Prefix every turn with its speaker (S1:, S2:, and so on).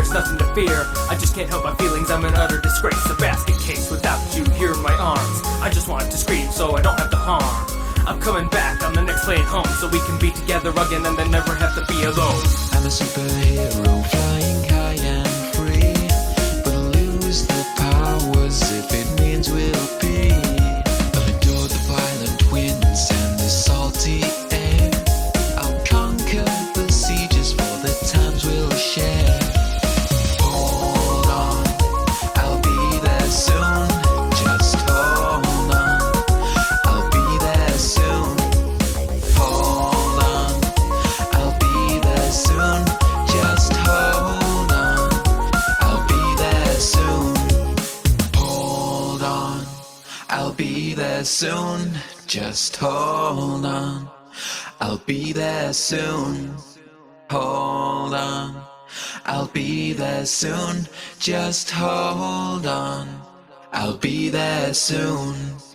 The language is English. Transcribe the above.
S1: there's nothing to fear. I just can't help my feelings, I'm an utter disgrace. A basket case without you here in my arms. I just want to scream so I don't have to harm. I'm coming back on the next plane home, so we can be together again and then never have to be alone.
S2: I'm a superhero flying high and free, but I'll lose the powers if it means we'll be. I'll endure the violent winds and the salty air. I'll conquer the sieges for the times we'll share. Hold on, I'll be there soon. Just hold on, I'll be there soon. Hold on, I'll be there soon. Just hold on, I'll be there soon. Hold on, I'll be there soon. Just hold on, I'll be there soon. Hold on, I'll be there soon. Just hold on, I'll be there soon.